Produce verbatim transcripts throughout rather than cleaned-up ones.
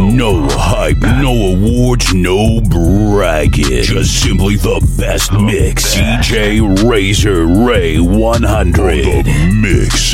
No hype, no awards, no bragging. Just simply the best mix. D J Razor Ray one hundred. Oh, the mix.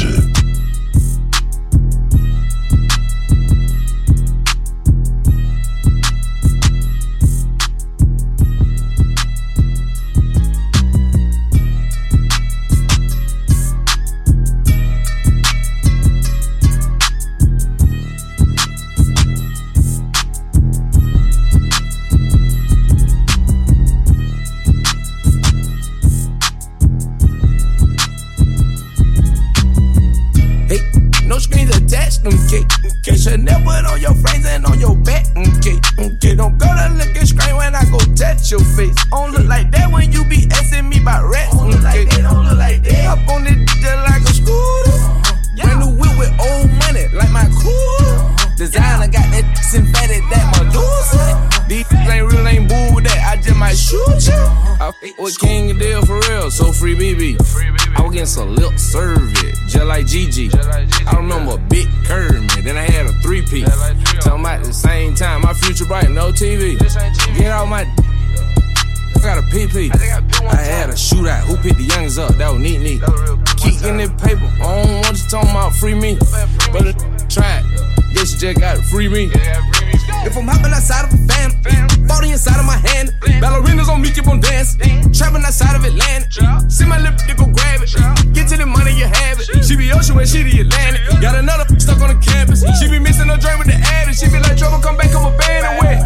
Chanel put on your frames and on your back, okay, okay. Don't go to looking screen when I go touch your face. Don't look like that when you be asking me about rats, okay. Don't look like that, don't look like that. Up on it just like a scooter. Uh-huh. Brand new whip with old money, like my cooler. Uh-huh. Designer got that synthetic, that Medusa. Uh-huh. These ain't real, ain't boo with that, I just might shoot you. Uh-huh. I f*** with King and Deal for real, so free B B. Free B B. I was getting some lip service, just like Gigi. Just like Gigi. I remember a big curve, man. Then I had a three-piece. Like Talking about the same time, my future bright, no T V. Get out my. I got a P P. I, I had a shootout. Who picked the youngest up? That was neat, neat. Keep getting that paper. I don't want you talking about free me. But it tried. Guess you just got free me. If I'm hopping outside of a fan, forty inside of my hand. Ballerinas on me, keep on dancing. Trapping outside of Atlanta. See my lip, they go grab it. Get to the money, you have it. She be ocean when she the Atlantic. Got another stuck on the campus. She be missing her drink with the addict. She be like, trouble, come back, come a band and wet.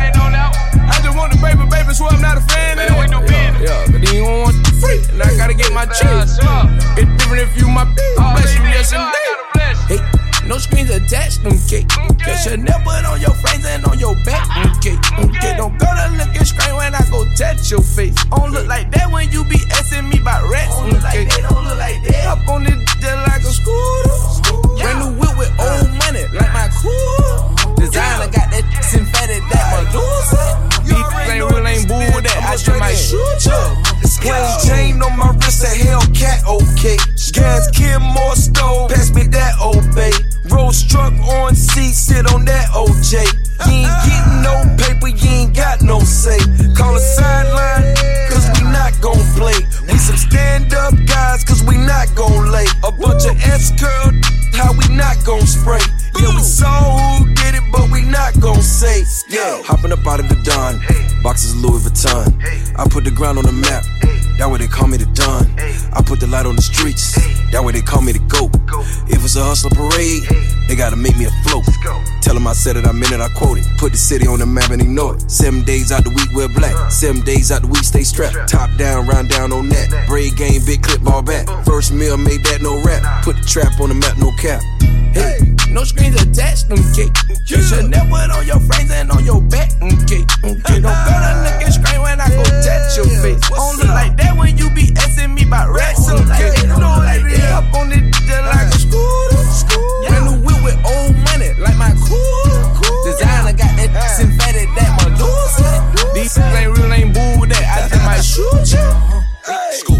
I just want the paper, baby, so I'm not a fan of it. Yeah, yeah, but then you don't want the free. And I gotta get my cheese. It's different if you my bless you, yes indeed. Hey. No screens attached, okay. Cause Chanel put on your frames and on your back, okay. Okay, don't go to looking screen when I go touch your face. Don't look like that when you be asking me about rats, okay. Don't look like that. Up on it just like a scooter. Brand new whip with old money, like my cool. Designer got that synthetic, that Medusa. These ain't real, ain't boo with that. I just might shoot you. Plain chain on my wrist, a Hellcat, okay. Gas, kid, more stove, pass me that obey. Rose truck on seat, sit on that O J. You ain't getting no paper, you ain't got no say. Call a sideline, cause we not gon' play. We some stand-up guys, cause we not gon' lay. A bunch of S-curl, how we not gon' spray. Yeah, we saw who did it, but we not gon' say. Yeah, hopping up out of the Don, boxes of Louis Vuitton. I put the ground on the map, that way they call me the Don. I put the light on the streets, that way they call me the GOAT. If it's a hustler parade, they gotta make me afloat. Tell them I said it, I meant it, I quote it. Put the city on the map and ignore it. Seven days out the week, wear black. Seven days out the week, stay strapped. Top down, round down on that. Braid game, big clip, ball back. First meal, made that, no rap. Put the trap on the map, no cap. Hey, no screens attached, okay. Chanel put on your frames and on your back, okay. Okay, don't go to looking screen when I go touch your face. Don't look like that when you be asking me about rats, okay. Don't like that. Up on it just like a scooter. Brand new whip with old money, like my cool. Designer got that synthetic, that Medusa. These ain't real, ain't boo with that. I just might shoot you. Hey. School.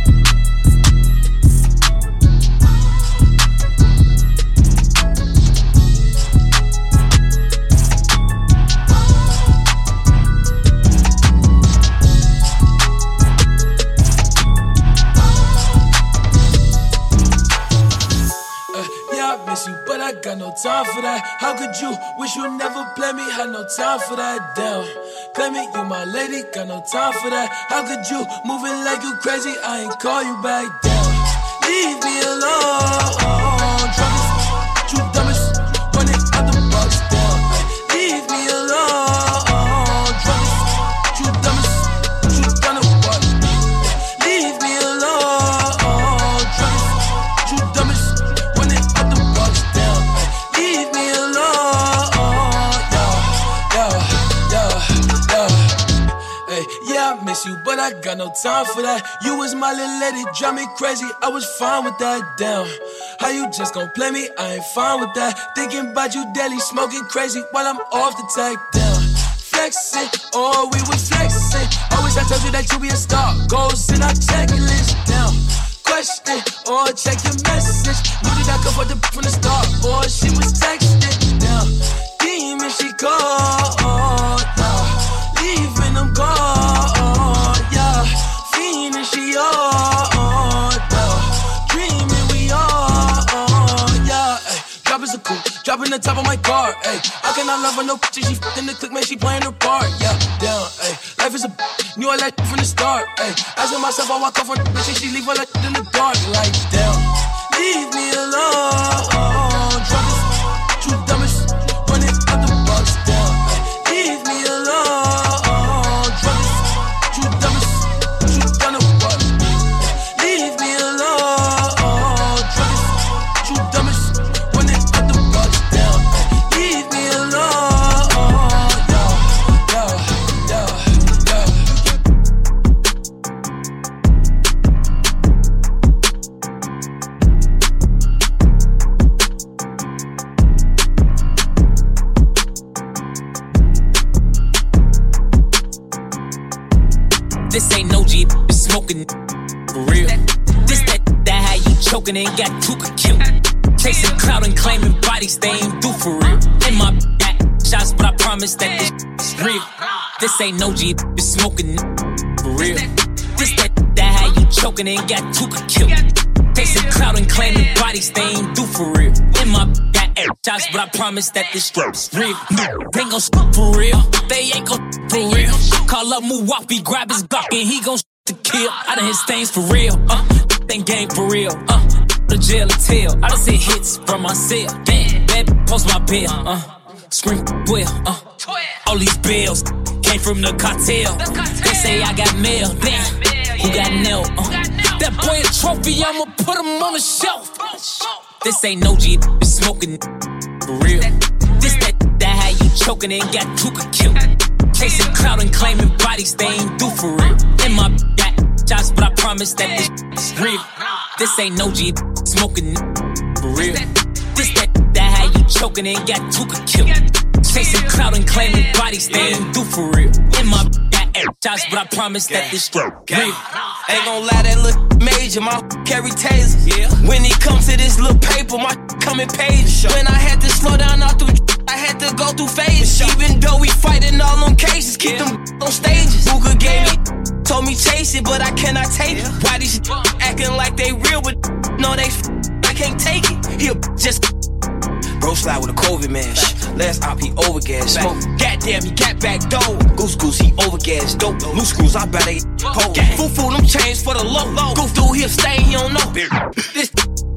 You, but I got no time for that. How could you wish you never play me? Had no time for that. Damn, claim it, you my lady. Got no time for that. How could you moving like you crazy? I ain't call you back. Damn, leave me alone. Druggist, you dumbest, running out the box. Damn, leave me alone. Druggist, you dumbest, you done it what? Leave me alone. Druggist, you dumbest. I miss you, but I got no time for that. You was my little lady, drive me crazy. I was fine with that, damn. How you just gon' play me? I ain't fine with that. Thinking about you daily, smoking crazy while I'm off the tag, damn. Flexing, oh, we was flexing. Always I told you that you be a star. Goals in our checklist, damn. Question, or check your message. Knew that I could put the from the start, or she was texting, damn. Demon, she called. dropping the top of my car, ayy. I cannot love her, no bitch, she f***ing the click, man, she playing her part, yeah, down, ayy. Life is a b***h, knew I like from the start, ayy. Asking myself, I walk off on bitch, and she leave her like in the dark, like, down. Leave me alone, drop this, you dumb as run it out the box, down, ayy. Leave me alone, drop this, you dumb as you done a what? Leave me alone, drop this, you dumb as run it out the box, down, ayy. Leave me alone, yo, yo, yo, yo. This ain't no G, it's smoking for real. This that that how you choking and got Tuka killed. Chasing clout and claiming bodies they ain't do for real. In my got shots, but I promise that this is real. This ain't no G, it's smoking for real. This that that how you choking and got Tuka killed. Chasing clout and claiming bodies they ain't do for real. In my got shots, but I promise that this is real. They gon' shoot for real. They ain't gon' for real. Call up Muwapi, grab his Glock and he gon' shoot to kill. I done hit things for real. Uh, think game for real. Uh, the jail or tell. I done hit hits from my cell. Damn, baby, post my bill. Uh, scream well. Uh, all these bills came from the cartel. They say I got mail. Damn, who got nailed? Uh, that boy a trophy, I'ma put him on the shelf. This ain't no G, it's smoking for real. This that that how you choking and got Tuka killed. Chasing clout and claiming bodies they ain't do for real. In my got shots, but I promise that this is real. This ain't no G, smoking for real. This that that how you choking and got Tuka killed. Chasing clout and claiming bodies they ain't do for real. In my got shots, but I promise that this is real. Ain't gon' lie, that look major, my carry tasers. Yeah. When it comes to this little paper, my coming pages. When I had to slow down all through, I had to go through phases. Even though we fighting all them cases, keep them on stages. Booker gave me, told me chase it, but I cannot take it. Why these acting like they real, but no they I can't take it. He'll just bro slide with a COVID mash. Last op he overgas. Smoke. Goddamn he got back door. Goose goose he overgas. Dope. Loose screws I bet they pole. Foo foo them chains for the low. Goof dude he'll stay he don't know. This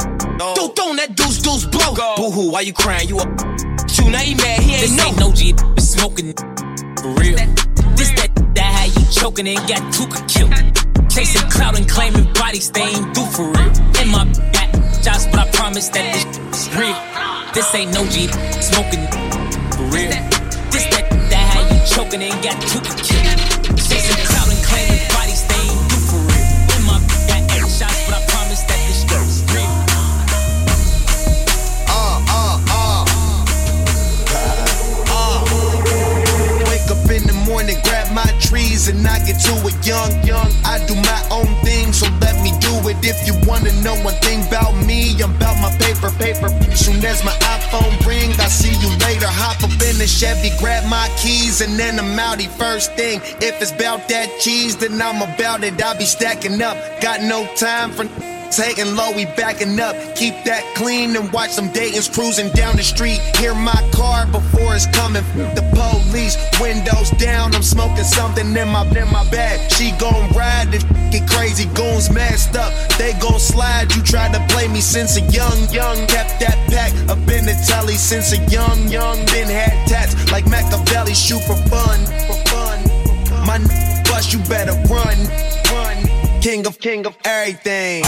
dude throwing that deuce deuce blow. Boo hoo why you crying you up? Shoot now he mad he ain't this know. Ain't no G, it's smoking for real. This that that how you choking and got Tuka killed. Chasing clout and claiming bodies they ain't do for real. In my got shots, but I promise that this is real. This ain't no G, smoking for real. This that that how you choking and got Tuka killed. Chasing clout and claiming bodies they ain't do for real. In my got eight shots, but I promise that this is real. Uh, uh, uh. Uh. Wake up in the morning, grab my trees and I get to it young, young. I do my own thing, so let me do it. If you wanna know one thing about me, I'm about my paper, paper. Soon as my iPhone ring, I see you later. Hop up in the Chevy, grab my keys, and then I'm outie first thing. If it's about that cheese, then I'm about it. I be stacking up, got no time for taking low, we backing up. Keep that clean and watch some Dayton's cruising down the street. Hear my car before it's coming. The police, windows down. I'm smoking something in my in my bag. She gon' ride, this get crazy. Goons messed up, they gon' slide. You tried to play me since a young, young. Kept that pack up in the telly since a young, young. Been had tats like Machiavelli. Shoot for fun, for fun. My n- bust, you better run, run. King of, king of everything.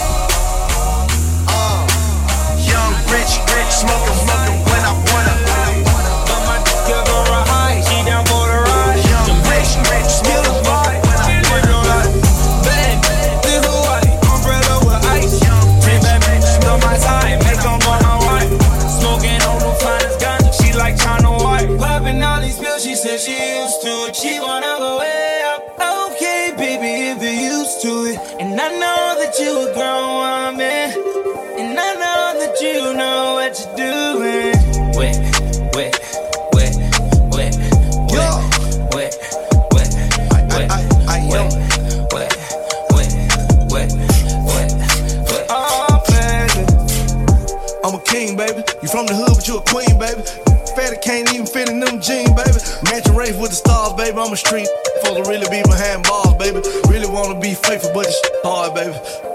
Uh, young, rich, rich, smoking, smoking when I wanna. But my girl gon' ride, she down for the ride. Young, rich, rich, smoking when I wanna. Bad, this Hawaii, umbrella with ice. Ten bad bitches on my side, make them want my wife. Smoking on the finest ganja, she like China White. Popping all these pills, she said she used to it. She wanna go way up. Okay, baby, if you're used to it. And I know that you a grown woman. And I know that you know what you're doing. Wet, wet, wet, wet, wet, wet, wet, wet, wet, wet, wet, wet, wet, wet. Oh, pleasure. I'ma king, baby. You from the hood, but you a queen, baby. Fatty can't even fit in them jeans, baby. Matching race with the stars, baby. I'm a street. Supposed to really be behind bars, baby. Really wanna be faithful, but it's hard, baby.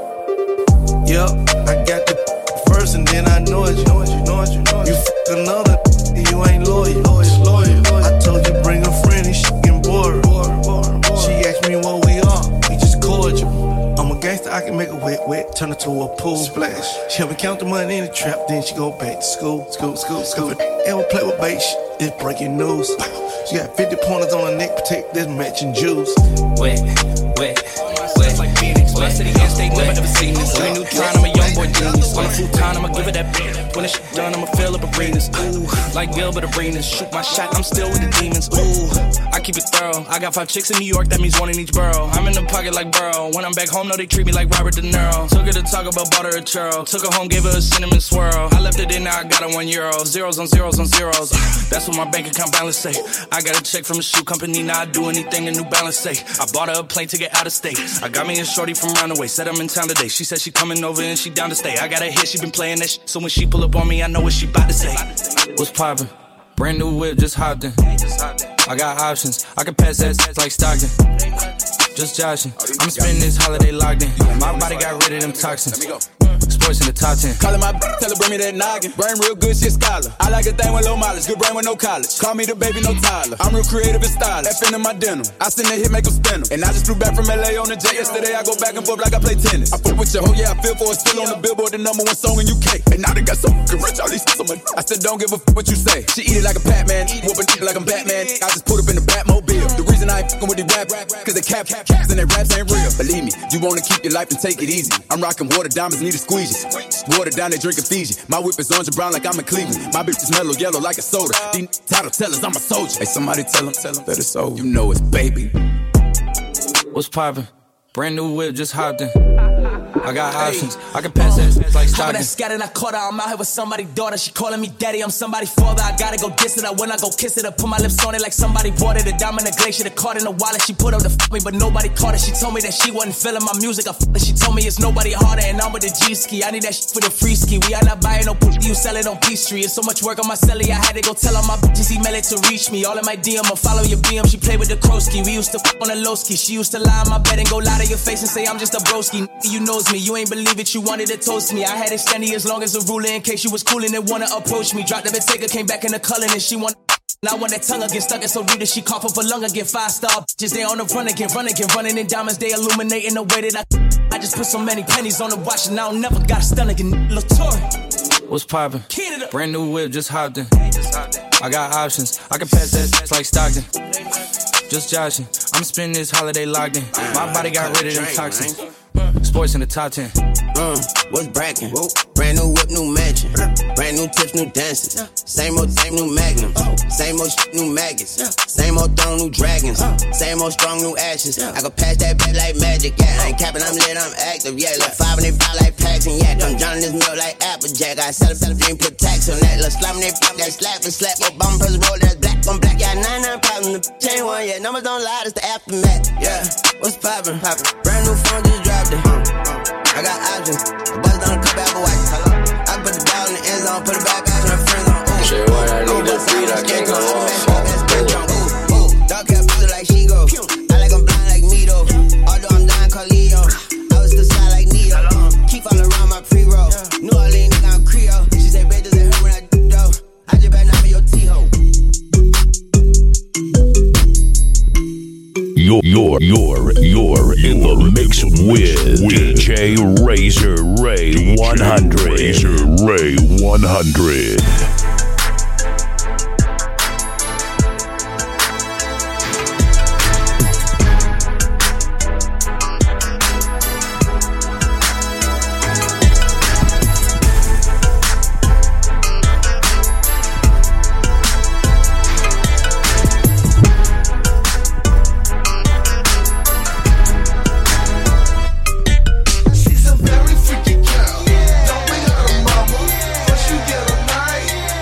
Yep, I got the first and then I know it. You know it, you know it, you know it. You fuck another, you ain't loyal. loyal, loyal. I told you bring a friend, and shit getting bored. She asked me what we are, we just cordial. I'm a gangster, I can make a wet, wet, turn it to a pool splash. She help me count the money in the trap, then she go back to school, school, school, school. Ever play with bait, it's breaking news. She got fifty pointers on her neck, protect this matching Jews. Wet, wet, wet, like Phoenix. When I city and state, never ever seen this. When a new time, I'm a young boy genius. On a full time, I'ma give it that bitch. When it's shit done, I'ma fill up arenas. Ooh, like Gilbert Arenas. Shoot my shot, I'm still with the demons. Ooh, I keep it thorough. I got five chicks in New York, that means one in each borough. I'm in the pocket like Burrow. When I'm back home, no, they treat me like Robert De Niro. Took her to talk about butter or churro. Took her home, gave her a cinnamon swirl. I left it in, now I got her one euro. Zeros on zeros on zeros. That's what my bank account balance say. I got a check from a shoe company, now I do anything a New Balance say. I bought her a plane to get out of state. I got me a shorty from Roundaway, said I'm in town today. She said she coming over and she down to stay. I got a hit, she been playing that shit. So when she pull up on me, I know what she bout to say. What's poppin'? Brand new whip, just hopped in. I got options, I can pass that like Stockton. Just joshing, I'm spending this holiday locked in. My body got rid of them toxins. Sports in the top ten. Callin' my b- tell her bring me that noggin. Brain real good, shit scholar. I like a thing with low mileage, good brain with no college. Call me the baby, no Tyler. I'm real creative and stylish. F in my denim. I send a hit, make them spin 'em. And I just flew back from L A on the jet yesterday. I go back and forth like I play tennis. I fuck with your hoe, yeah, I feel for it. Still on the Billboard, the number one song in U K. And now they got so fucking rich, all these so much. I still don't give a f what you say. She eat it like a Pac-Man, whoopin' it like I'm Batman. I just put up in the Batmobile. The reason I ain't fucking with the rap, cause they cap, caps and their raps ain't real. Believe me, you wanna keep your life and take it easy. I'm rocking water diamonds, need a squeegee. Water down, they drinking Fiji. My whip is orange and brown like I'm in Cleveland. My bitch is mellow yellow like a soda. These title tellers, I'm a soldier. Hey, somebody tell them, tell them that it's over. You know it's baby. What's poppin'? Brand new whip, just hopped in. I got options, I can pass that like Stockton. I scattered, I caught her, I'm out here with somebody's daughter. She calling me daddy, I'm somebody's father. I gotta go diss it, I when I go kiss it. I put my lips on it like somebody bought it. A diamond, a glacier, the card in the wallet. She put up to f me, but nobody caught it. She told me that she wasn't feeling my music. I f it, she told me it's nobody harder. And I'm with the G-ski, I need that shit for the free ski. We are not buying no pussy, you sell it on Peachtree. It's so much work on my celly, I had to go tell all my bitches email it to reach me. All in my D M, I follow your B M. She played with the Krosky. We used to f on a low ski. She used to lie on my bed and go lie to your face and say I'm just a broski. You knows me, you ain't believe it, you wanted to toast me. I had it standing as long as a ruler in case you was coolin' and wanna approach me. Dropped the Bentayga, came back in the color and she want. Now when that tongue get stuck, it's so read she cough up a lung again. Five star just they on the run again, run again, running in diamonds, they illuminating the way that I. I just put so many pennies on the watch and I don't never got a stun again. Latour. What's poppin'? Brand new whip, just hopped in. I got options, I can pass that like Stockton. Just joshing, I'm spending this holiday locked in. My body got rid of them toxins. Sports in the top ten. Uh, what's brackin'? Brand new whip, new mansion. Brand new tips, new dances. Same old, same new magnums. Same old shit, new maggots. Same old throne, new dragons. Same old strong, new ashes. I can pass that back like magic, yeah. I ain't capping, I'm lit, I'm active, yeah. Like five and they buy like packs and yeah. I'm drowning this milk like Applejack. I sell it, sell it, ain't put tax on that. Let's slap they pop that slap and slap. More bumpers roll, that's black on black. Yeah, nine, nine problems. The chain one, yeah. Numbers don't lie, it's the aftermath, yeah. What's poppin'? Poppin'. Brand new phone, just dropped it. I got options. I bust down a couple Apple Watches. I put the ball in the end zone, put it back out to my friends on. Ooh. Shit, when I need a beat, I can't go off. Ooh, dog cat pussy like she go. I like I'm blind like me though. Although I'm dying, call Leo. I was still shy like Neo. Keep all around my pre-roll. New Orleans, nigga, I'm Creole. She say, babe, does it hurt when I do though? I just better not be your T-ho. You're, you're, you're, you're in the mix with D J Razor Ray one hundred. Razor Ray one hundred. Don't bring her to mama, but you get a night.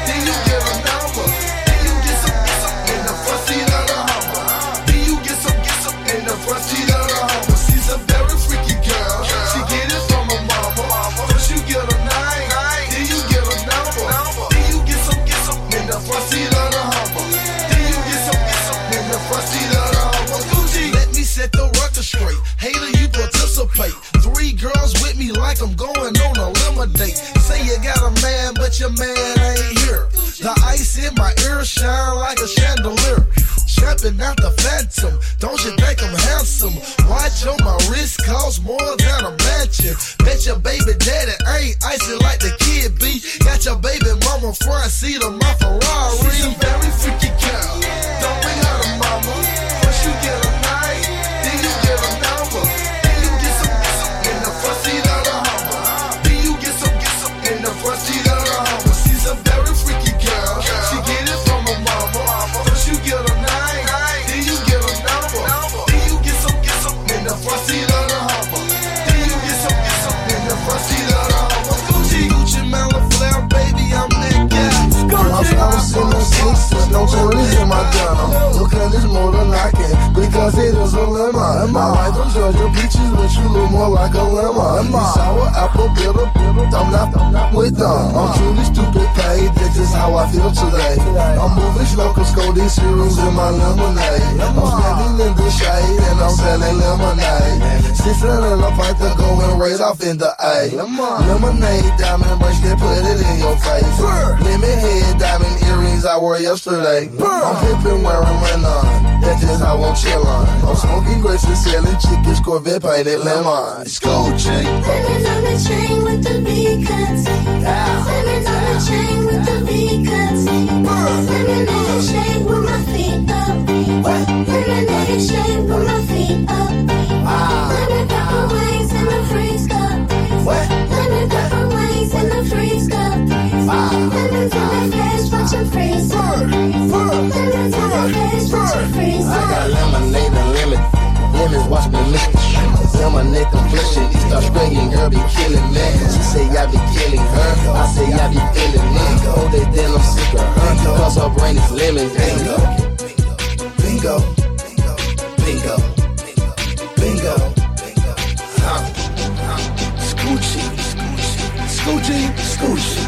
but your man ain't here. The ice in my ear shine like a chandelier. Jumping out the Phantom, don't you think I'm handsome? Watch on my wrist cost more than a mansion. Bet your baby daddy ain't icy like the kid be. Got your baby mama front seat of my Ferrari. She's a very freaky girl, don't bring her to mama. First you get a night, then you get a number. Then you get some, get some in the front seat of the Hummer. Then you get some, get some in the front seat of the Hummer. She's a very freaky girl, she get it from her mama. First you get a night, then you get a number. Then you get some, get some in the front seat of the Hummer. Then you get some, get some in the front seat of the Hummer. Gucci, Gucci, Mala Flair, baby, I'm that guy. I'm in no six, no toys in my gun. Look at this motor knocking, because it is a lemon. I like them Georgia peaches, but you look more like a lemon. You sour apple, bitter, bitter, I'm not, I'm not with them. I'm truly stupid paid, that's just how I feel today. I'm moving slow, cause cold cereals in my lemonade. I'm standing in the shade, and I'm selling lemonade. Sixteen in a pipe to go and right off in the A. Lemonade, diamond bracelet, put it in your face. Lemon head, diamond earrings I wore yesterday. I'm pimpin' wearing Renan, that's just how I'm chillin'. I'm smoking grapes and selling chickens, Corvette painted lemon. It's gold chain. Lemons on the chain with the V cuts. Lemons on the chain with the V cuts. Lemonade shade with my feet up. Lemonade shade with my feet up. Lemon pepper wings in the freeze cup. Lemon pepper wings in the freeze cup. Lemons in the face, watch your freeze up. Lemons in the face, watch your freeze up. I got lemonade and lemon. Lemons watch me mix. Lemonade complexion, he start screaming, girl be killing me. She say I be killing her, I say I be feeling it. Hold it then I'm sick of her, cause her brain is lemon. Bingo, bingo, bingo, bingo, bingo. Huh. Scoochie, scoochie, scoochie.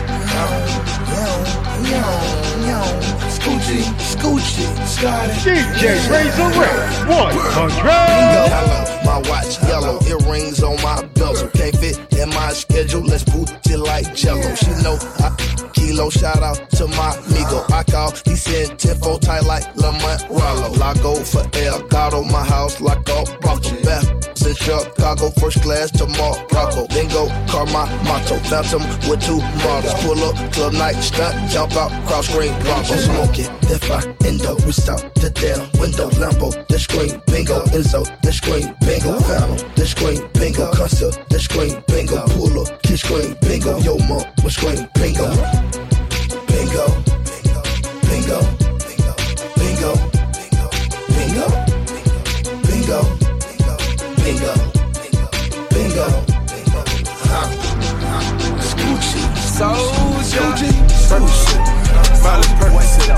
Scoochie, scoochie, Scotty. D J Razor Ray, one hundred. My watch yellow, earrings on my bezel. Can't fit in my schedule, let's boot it like Jello. She know I kilo, shout out to my amigo. I call, he said ten-four tight like Lamont Rollo. I go for El Gato, my house like a Bronco. Bath in Chicago, first class to Morocco. Then go car my motto, Phantom with two models. Pull up club night, stunt, jump out, cross screen, Bronco. Smoke it, if I endo, we stop the damn window. Lambo, the screen, bingo, Enzo, the screen, bingo, Phantom, the screen, bingo, Custer, the screen, bingo, pull up, kiss screen, bingo, yo mom, with screen, bingo, bingo, bingo, bingo, bingo, bingo, bingo, bingo, bingo, huh? Scoochie, Scoochie, Scoochie, Miley Percocet,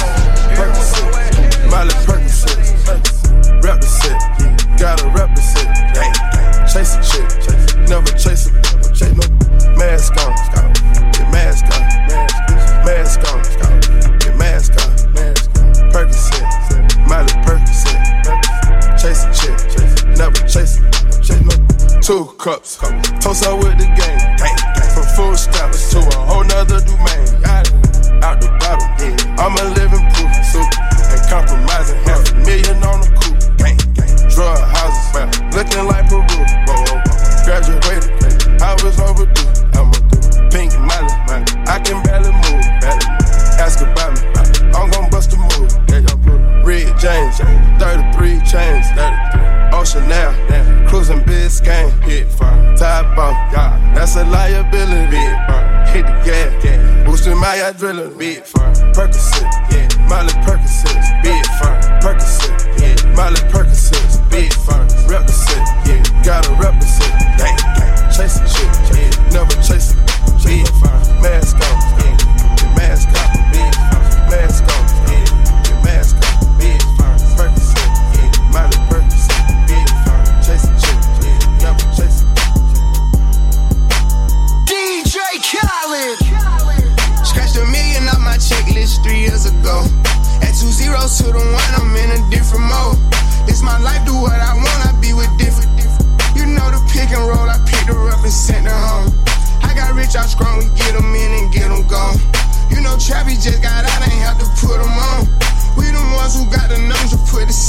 Percocet, Miley Percocet, rep the set, gotta rep the set, chase a chick, never chase a, chase no mask on, get mask on, mask on, get mask on, Percocet, Miley Percocet, chase a chick, never chase a, chase no. Two cups, toast up with the game, from food stamps to a whole nother domain. Out the bottle, I'm a living proof, super, and compromising half a million on the coupe. Drug houses, looking like Peru. Graduated, I was overdue. I'm a do pink Miley, I can barely move. Ask about me, I'm gon' bust a move. Red James, thirty-three chains, Ocean now, cruising Biscayne, hit fire, top off, that's a liability. Hit the gas, boosting my adrenaline, big fire, Percocet, yeah, Miley Percocet, big fire, Percocet, yeah, Miley Percocet, big fire, represent, yeah, gotta represent, gang, gang, chase a chick, yeah, never chase a, big fire, mask on, yeah, mask on, big fire, mask on, yeah, mask on, big fire, Percocet, yeah, Miley Percocet, big fire, chase a chick, yeah, never chase a. D J Khaled. Scratched a million off my checklist three years ago. At two zeros to the one, I'm in a different mode. It's my life, do what I want, I be with different. You know pick and roll, I picked her up and sent her home. I got rich, I strong, we get them in and get them go.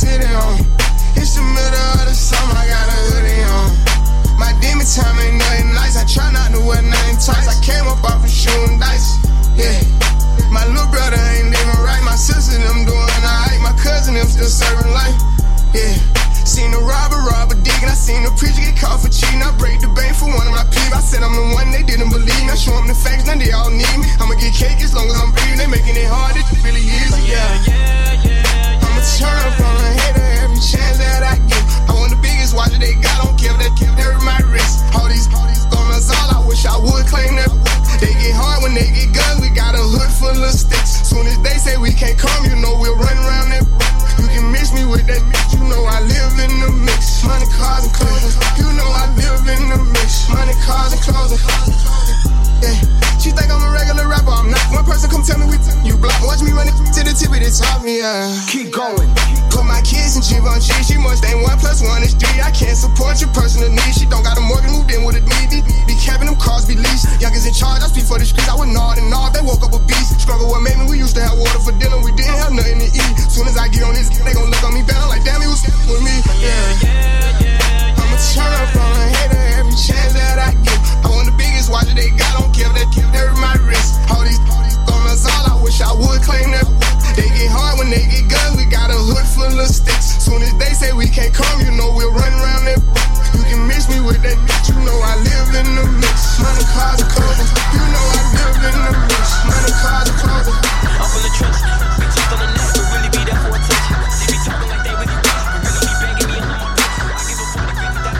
city on. It's the middle of the summer, I got a hoodie on. My demon time ain't nothing nice. I try not to wear nothing tight. I came up off of shooting dice. Yeah. My little brother ain't even right. My sister them doing alright. My cousin them still serving life. Yeah. Seen the robber, robber digging. I seen the preacher get caught for cheating. I break the bank for one of my peeps. I said I'm the one, they didn't believe me. I show them the facts, now they all need me. I'ma get cake as long as I'm breathing. They making it hard, it really is. Yeah, yeah, yeah. I'ma turn up on a hater every chance that I get. I want the biggest watch that they got. Don't care if they care, they hurt my wrist. All these, all these gunners, all I wish I would claim that. They get hard when they get guns. We got a hood full of sticks. Soon as they say we can't come, you know we'll run around that. You can mix me with that bitch, you know I live in the mix. Money, cars, and clothes. You know I live in the mix. Money, cars, and clothes. Yeah. She think I'm a regular rapper, I'm not. One person come tell me we t- you block. Watch me run it to the tip of the top, yeah. Keep going. Put my kids in Givenchy. She must ain't one plus one is three. I can't support your personal needs. She don't got a mortgage, moved in with a D D. Be capping them cars, be leased. Youngest in charge, I speak for the streets. I was gnawed and gnawed. They woke up a beast. Struggle what made me. We used to have water for dinner. We didn't have nothing to eat. Soon as I get on this, they gon' look on me better. Like damn, he was with me. Yeah, yeah, yeah. I'ma turn up on a hater every chance that I get. I want the biggest watch that they got. Don't care if they care, they hurt my wrist. All these, all these gunners, all I wish I would claim that. They get hard when they get guns. We got a hood full of sticks. Soon as they say we can't come, you know we'll run around that. You can mix me with that bitch. You know I live in the mix. Money, cars, and clothing. You know I live in the mix. Money, cars, and clothing. I'm from the trench. We just on the net, but really be there for attention. They be talking like they really rich, but really be begging me under my bitch. I give a fuck if any that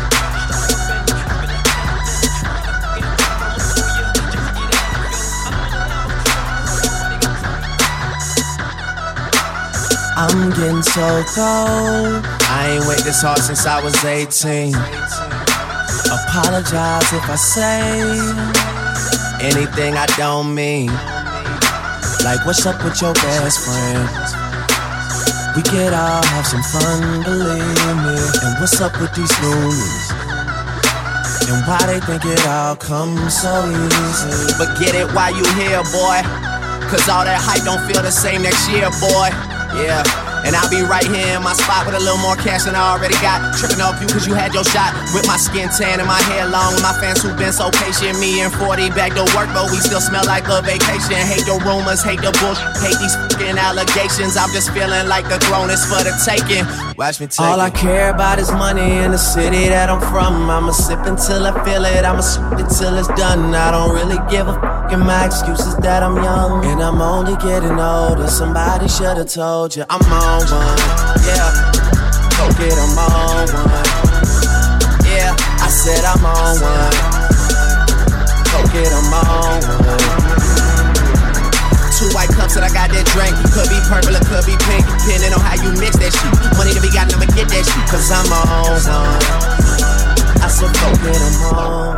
I'm getting so cold. I ain't worked this hard since I was eighteen. Apologize if I say anything I don't mean. Like what's up with your best friend? We could all have some fun, believe me. And what's up with these loonies? And why they think it all comes so easy? But get it while you here, boy. Cause all that hype don't feel the same next year, boy. Yeah, and I'll be right here in my spot with a little more cash than I already got. Tripping off you cause you had your shot. With my skin tan and my hair long. With my fans who been so patient. Me and forty back to work, but we still smell like a vacation. Hate the rumors, hate the bullshit, hate these fucking allegations. I'm just feeling like the throne is for the taking. Watch me take All it. I care about is money in the city that I'm from. I'ma sip until I feel it, I'ma sip it till it's done. I don't really give a fuck, and my excuse is that I'm young. And I'm only getting older, somebody should've told you I'm on one, yeah. Go get I'm on one, yeah. I said I'm on one. Go get I'm on one. Two white cups that I got that drink. Could be purple or could be pink, depending on how you mix that shit. Money to be got, I'ma get that shit. Cause I'm on one. I said go get I'm on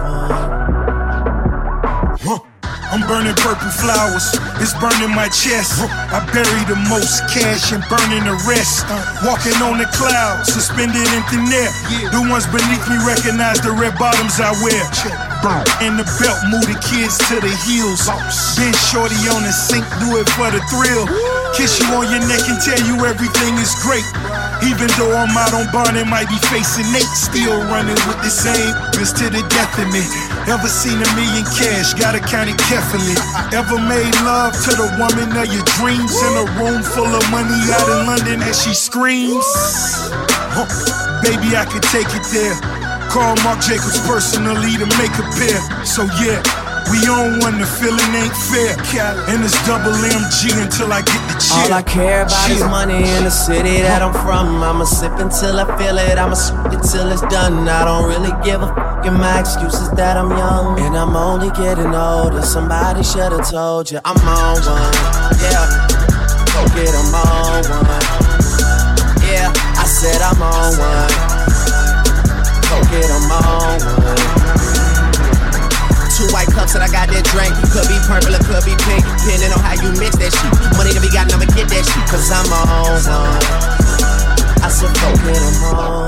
one. Huh. I'm burning purple flowers, it's burning my chest. I bury the most cash and burning the rest. Walking on the clouds, suspended in thin air. The ones beneath me recognize the red bottoms I wear. In the belt, move the kids to the heels. Then shorty on the sink, do it for the thrill. Kiss you on your neck and tell you everything is great. Even though I'm out on bond and might be facing Nate, still running with the same just to the death of me. Ever seen a million cash, gotta count it carefully. Ever made love to the woman of your dreams in a room full of money out in London as she screams? Huh. Baby, I could take it there. Call Marc Jacobs personally to make a pair. So yeah, we on one, the feeling ain't fair. And it's double M G until I get the cheer. All I care about is money in the city that I'm from. I'ma sip until I feel it, I'ma sip it till it's done. I don't really give a fuck, and my excuse is that I'm young. And I'm only getting older, somebody should've told you I'm on one, yeah. Go get I'm on one, yeah. I said I'm on one. Go get I'm on one. Two white cups that I got that drink. Could be purple or could be pink, depending on how you mix that shit. Money to be got, I'ma get that shit. Cause I'm on one. I said go get I'm on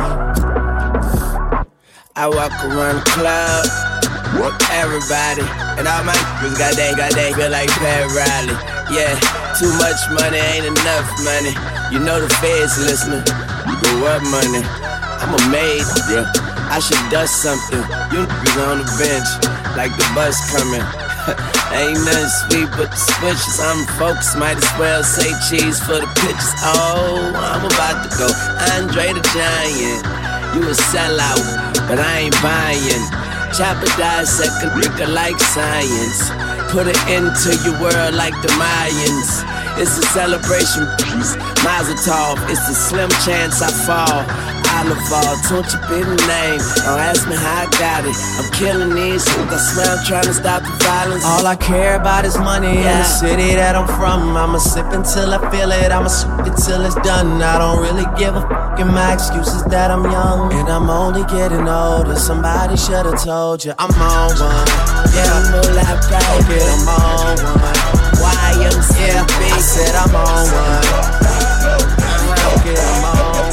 one. I walk around the club, everybody, and all my niggas got they, got they feel like Pat Riley. Yeah, Too much money ain't enough money. You know the feds listening. But what money? I'm a maid, yeah. I should dust something. You niggas on the bench, like the bus coming. Ain't nothing sweet but the switches. I'm focused, might as well say cheese for the pictures. Oh, I'm about to go Andre the Giant. You a sellout, but I ain't buying. Chopper dissect a nigga like science. Put it into your world like the Mayans. It's a celebration, Mazel Tov. It's a slim chance I fall. Olival, don't you be the name. Don't ask me how I got it. I'm killing these hoes. I swear I'm trying to stop the violence. All I care about is money, yeah. In the city that I'm from. I'ma sip until I feel it. I'ma sip it till it's done. I don't really give a fuck. And my excuse is that I'm young and I'm only getting older. Somebody should've told you I'm on one. Yeah, I'm more like private. I'm on one. Y M C A, I said I'm on one. Okay, I'm on one.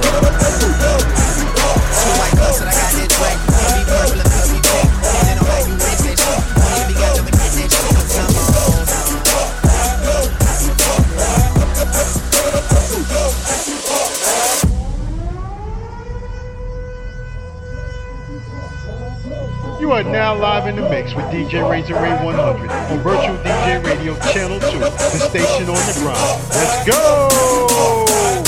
Two white cups that I got this way. Could be purple or could be pink. Depending on how you mix that shit. Only if you got them against that shit. I'm on You are now live in the mix with D J Razor Ray one hundred on Virtual D J Radio Channel two, the station on the grind. Let's go!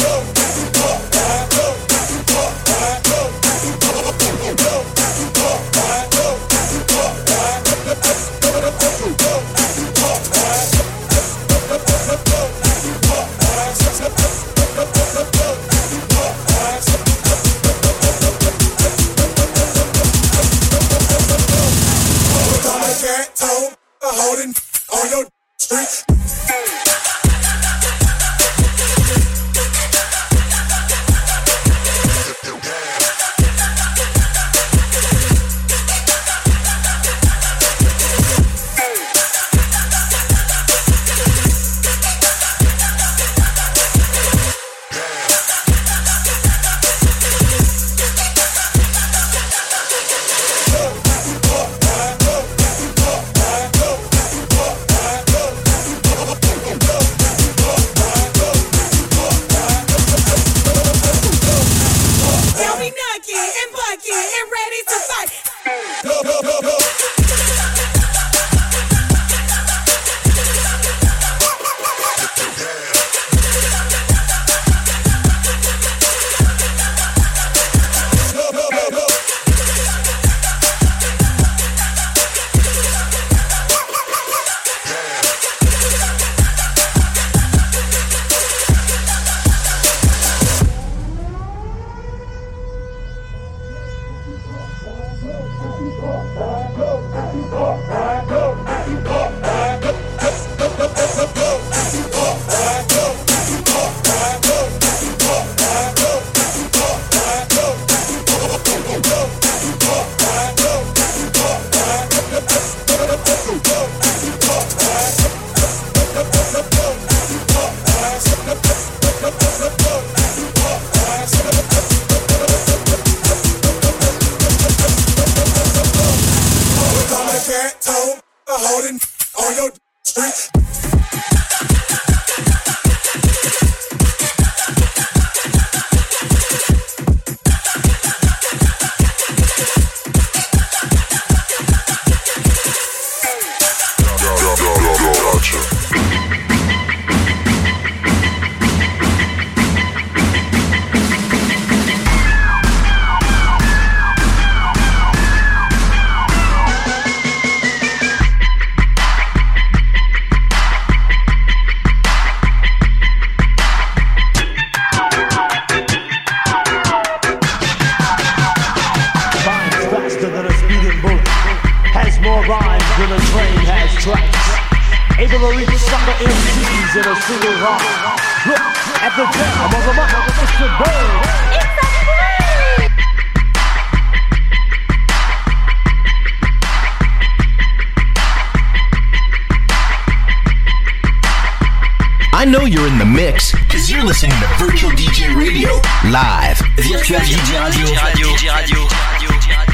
Holding on your street. I know you're in the mix, cause you're listening to Virtual D J Radio, live. Virtual D J Radio, Radio, Radio, Radio.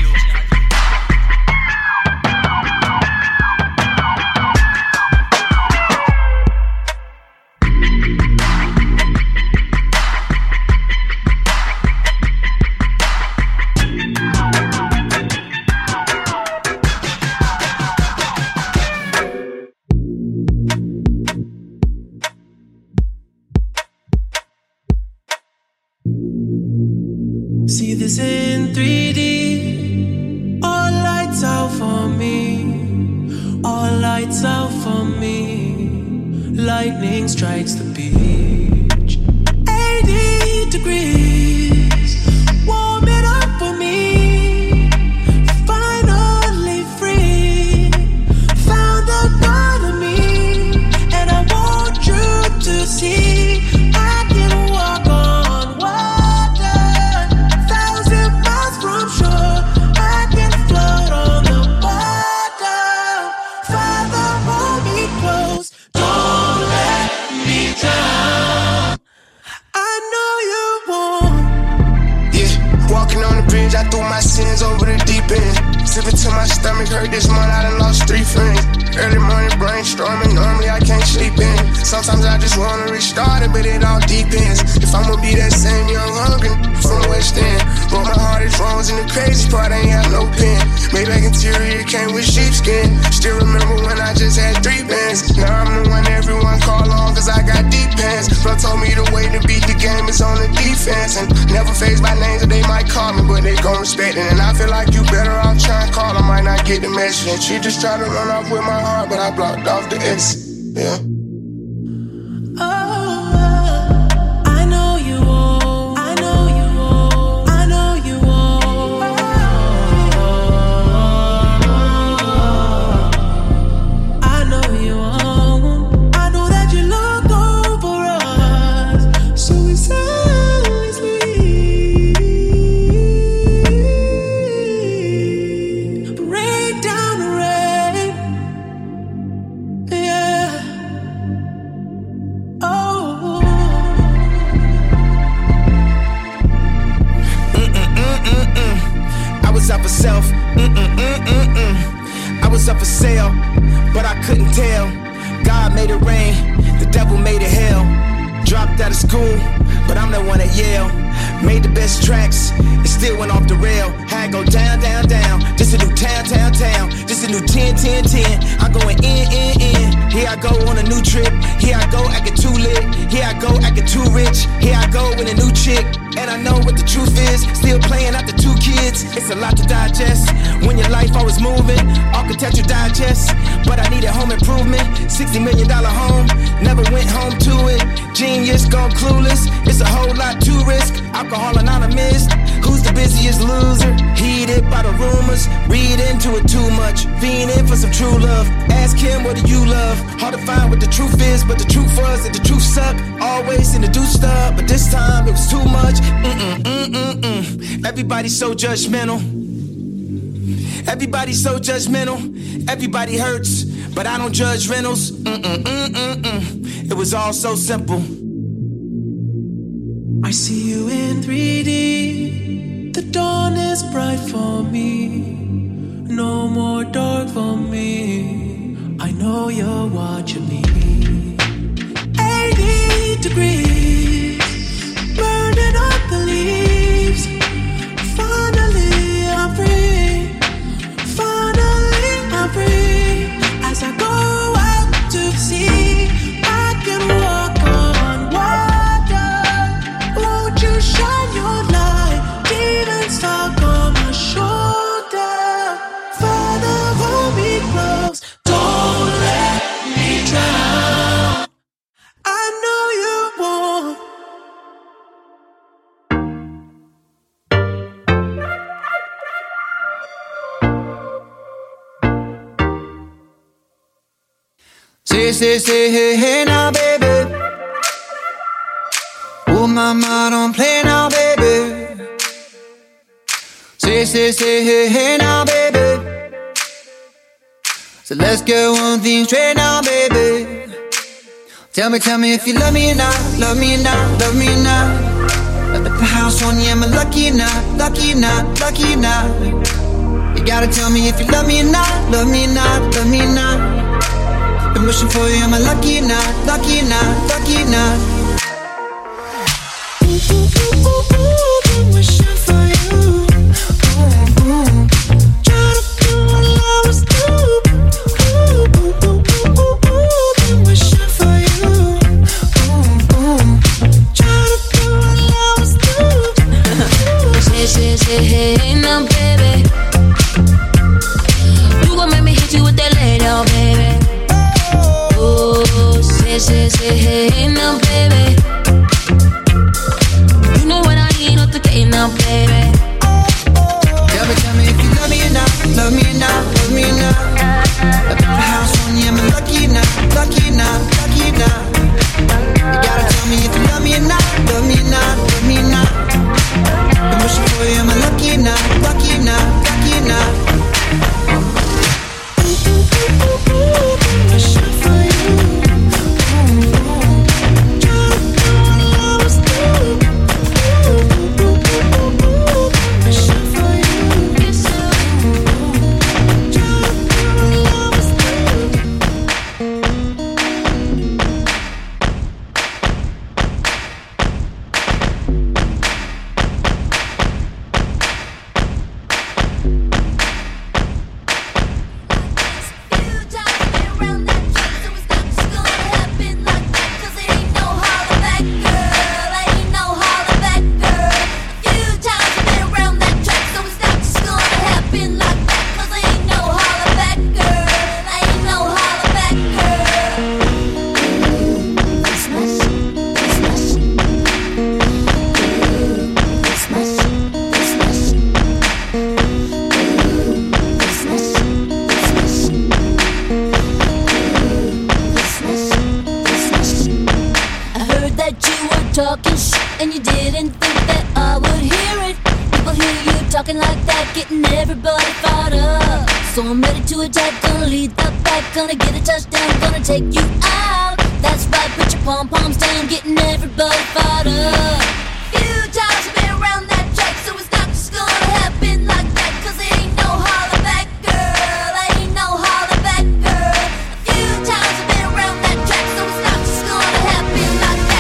It's in three D. All lights out for me. All lights out for me. Lightning strikes the beach. eighty degrees. Warm it up for me. Finally free. Found the God of me. And I want you to see. I can walk on water. Thousand miles from shore. I can float on the water. Father, hold me close. Don't let me drown. I know you won't. Yeah, walking on the bridge, I threw my sins over the deep end. Sipping till my stomach hurt this month, I done lost three friends. Early morning brainstorming, normally I can't sleep in. Sometimes I just wanna restart it, but it all depends. If I'ma be that same young hungry from West End. But my heart is wrong, and the crazy part ain't have no pen. Maybach interior came with sheepskin. Still remember when I just had three bands. Now I'm the one everyone call on, cause I got deep pants. Bro told me the way to beat the game is on the defense. And never face my name, so they might call me, but they gon' respect it. And I feel like you better off trying to call, I might not get the message. And she just tried to run off with my heart, but I blocked off the exit. Yeah. I know you won't. I know you won't. I know you won't. I know you won't. I know that you look over us so precisely. Break down the rain. Yeah. Oh. I was up for self, mm-mm-mm-mm-mm. I was up for sale, but I couldn't tell. God made it rain, the devil made it hell. Dropped out of school, but I'm the one at Yale. Made the best tracks, it still went off the rail. Had to go down, down, down. Just a new town, town, town. Just a new ten, ten, ten. I'm going in, in, in. Here I go on a new trip. Here I go acting too lit. Here I go acting too rich. Here I go with a new chick. And I know what the truth is. Still playing out the two kids. It's a lot to digest. When your life always moving. Architecture digest. But I needed home improvement. sixty million dollar home. Never went home to it. Genius gone clueless. It's a whole lot to risk. Alcohol anonymous. Who's the busiest loser? Heated by the rumors. Read into it too much. Fiending for some true love. Ask him, what do you love? Hard to find what the truth is, but the truth was that the truth sucked. Always in the do stuff, but this time it was too much. Mm-mm, mm-mm, mm. Everybody's so judgmental. Everybody's so judgmental. Everybody hurts, but I don't judge rentals. Mm-mm, mm-mm, mm. It was all so simple. I see you in three D. The dawn is bright for me. No more dark for me. I know you're watching me. eighty degrees. Burning up the leaves. Finally I'm free. Finally I'm free. As I go out to sea, I can walk on water. Won't you shine your light? Demons stuck on my shoulder. Father, hold me close. Don't let me drown. I know you won't. Say, say, say, hey, hey now, baby. Oh, mama, don't play now, baby. Say, say, say, hey, hey now, baby. So let's get one thing straight now, baby. Tell me, tell me if you love me or not, love me or not, love me or not. I put the house on you, am I lucky or not, lucky or not, lucky or not? You gotta tell me if you love me or not, love me or not, love me or not. Been wishing for you, am I lucky or not, lucky or not, lucky or not? Ooh, ooh, ooh, ooh, ooh, been wishing for you. Ooh, ooh. Try to feel what love is do. Ooh, ooh, ooh, ooh, ooh, ooh, been wishing for you. Ooh, ooh. Try to feel what love is do. Say, say, say, say, say, say, hey, hey, now, baby. You know what I need, not the day now, baby. Tell me, tell me if you love me enough, love me enough, love me enough. I built a house on you, I'm lucky enough, lucky enough, lucky enough. You gotta tell me if you love me enough, love me enough, love me enough. I'm wishing for you, I'm lucky enough, lucky enough, lucky enough. Wishing for you. Talking shit and you didn't think that I would hear it. People hear you talking like that, getting everybody fired up. So I'm ready to attack, gonna lead the pack, gonna get a touchdown, gonna take you out. That's right, put your pom-poms down, getting everybody fired up. Few times I've been around that track, so it's not just gonna happen like that. Cause it ain't no holler back, girl, ain't no holler back, girl. A few times I've been around that track, so it's not just gonna happen like that.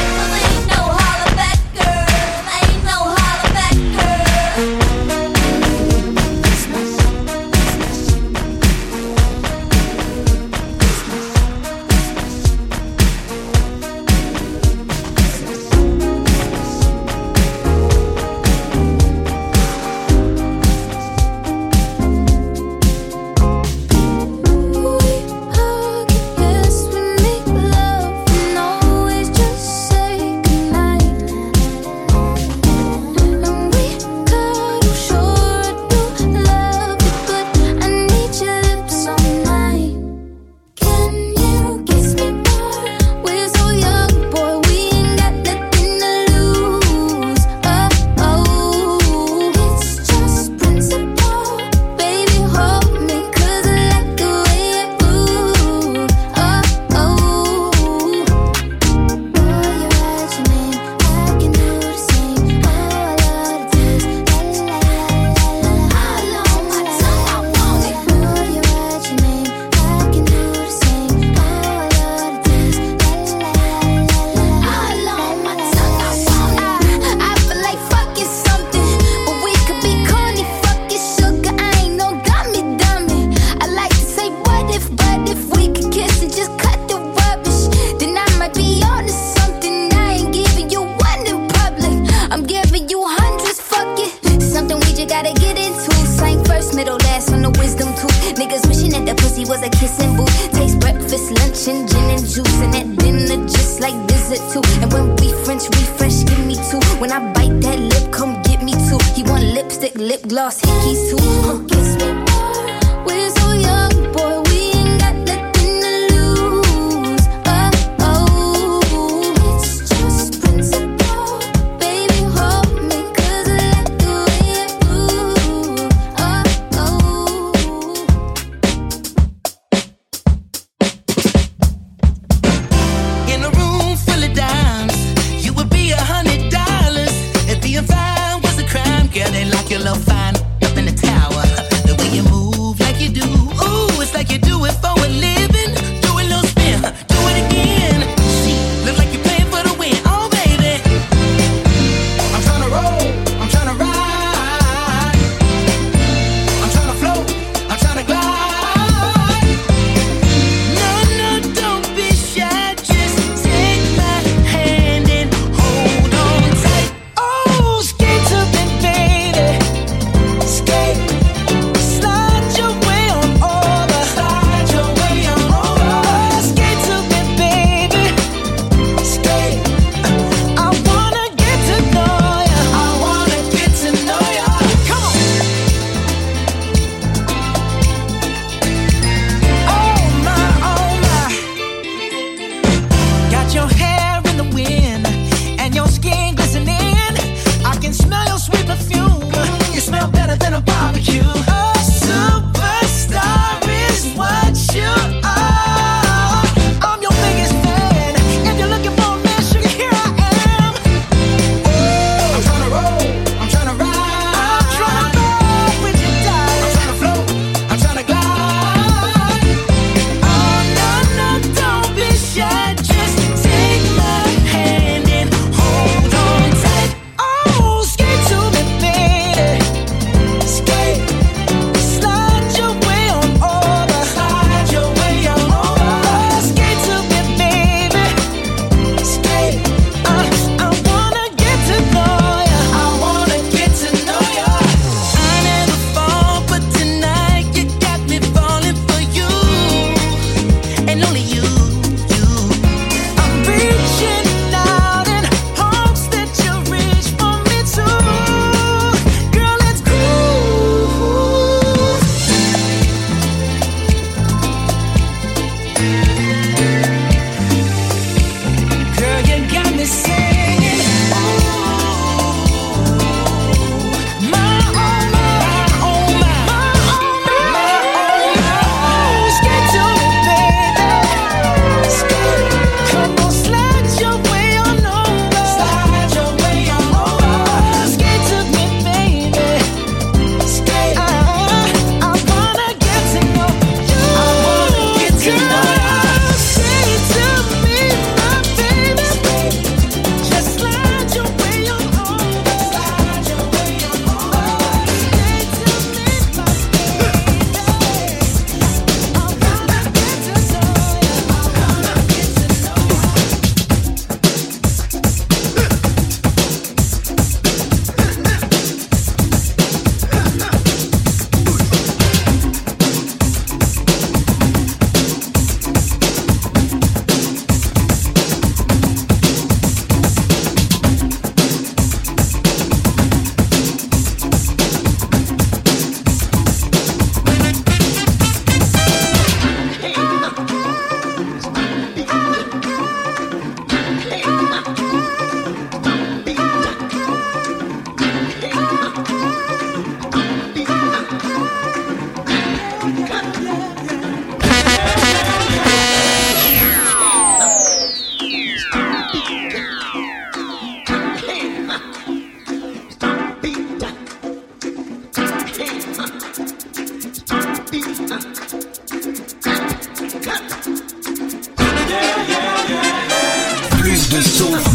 Girl, they like your little fine up in the tower. The way you move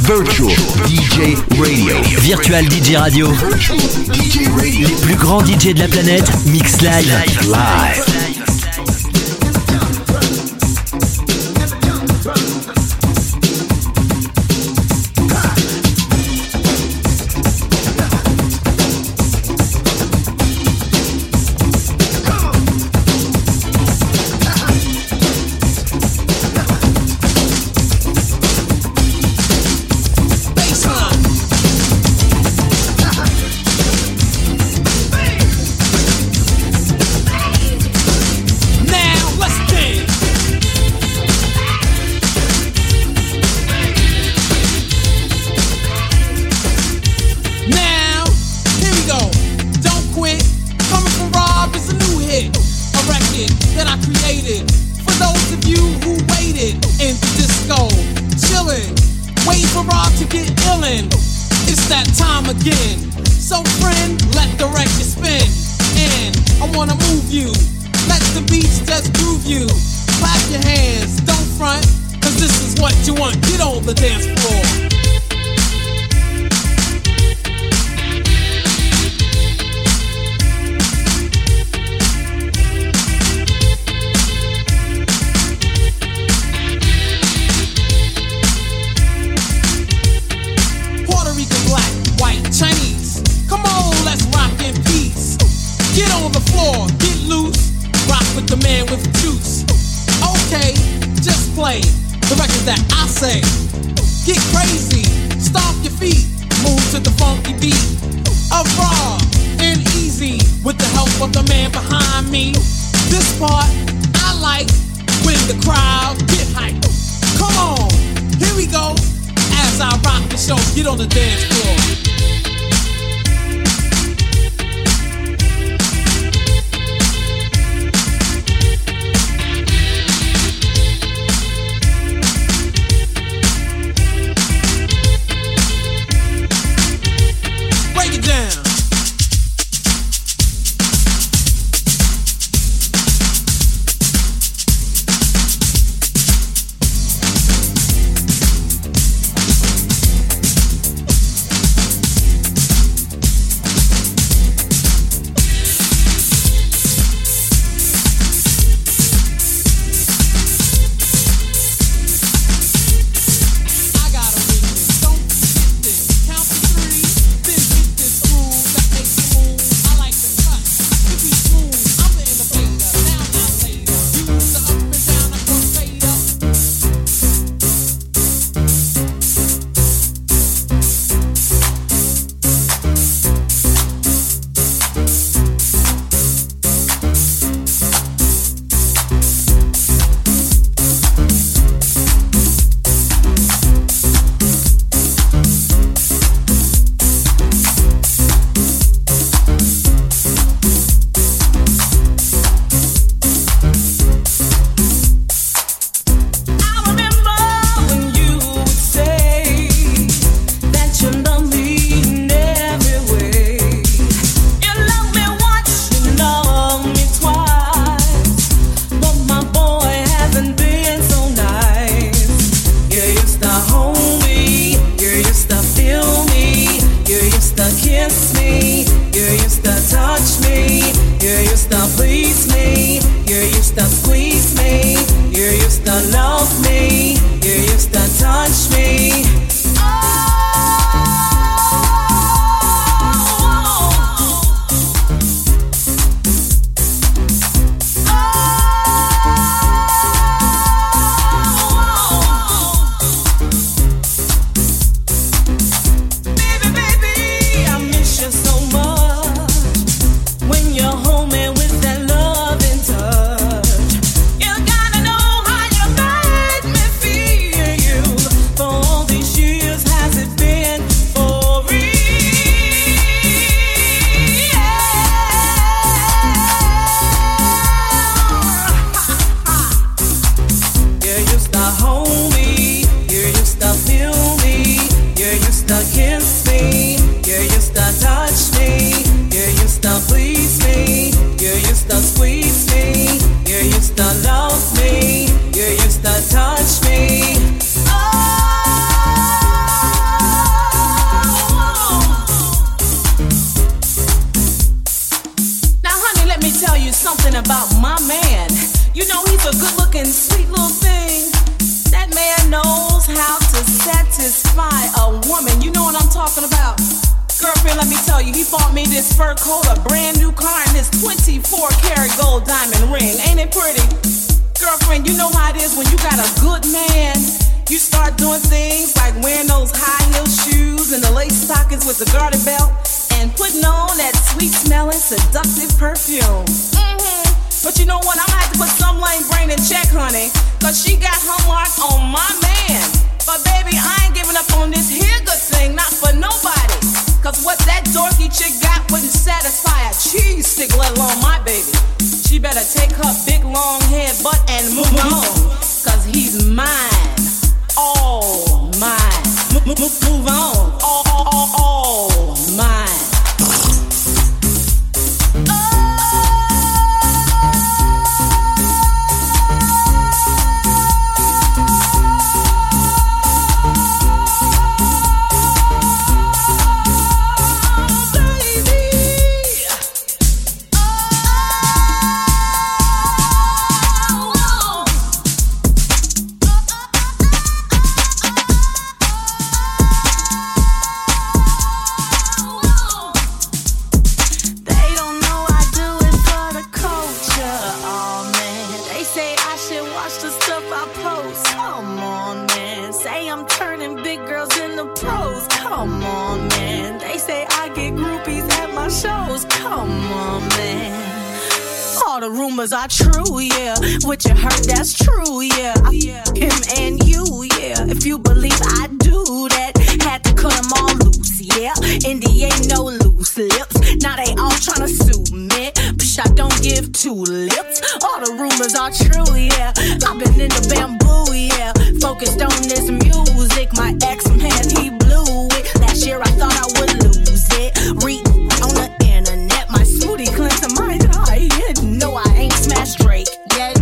Virtual D J Radio. Virtual D J Radio. Virtual D J Radio. Les plus grands D J de la planète mix live. Live. how to satisfy a woman. You know what I'm talking about. Girlfriend, let me tell you, he bought me this fur coat, a brand new car, and this twenty-four karat gold diamond ring. Ain't it pretty? Girlfriend, you know how it is when you got a good man. You start doing things like wearing those high heel shoes and the lace stockings with the garter belt and putting on that sweet smelling seductive perfume. Mm-hmm. But you know what? I'm gonna have to put some lame brain in check, honey, cause she got her mark on my man. But baby, I ain't giving up on this here good thing, not for nobody. Cause what that dorky chick got wouldn't satisfy a cheese stick, let alone my baby. She better take her big long head butt and move on, cause he's mine, all mine. Move, move, move on, all, all, all, all mine. Are true, yeah. What you heard, that's true, yeah. Him and you, yeah. If you believe I do that, had to cut them all loose, yeah. Indy ain't no loose lips. Now they all tryna sue me, but I don't give two lips. All the rumors are true, yeah. I've been in the bamboo, yeah. Focused on this music.